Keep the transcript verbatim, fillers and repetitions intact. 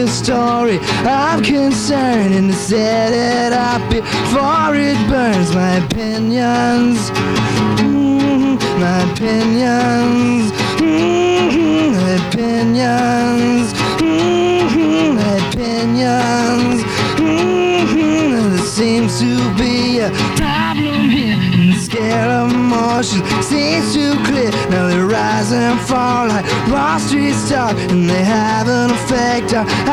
story of concern and to set it up before it burns. My opinions, mm, my opinions, mm, my opinions, mm, my opinions, mm, there seems to be a problem here, and the scale of emotions seems too clear. Now they rise and fall like Wall Street stock, and they have an effect on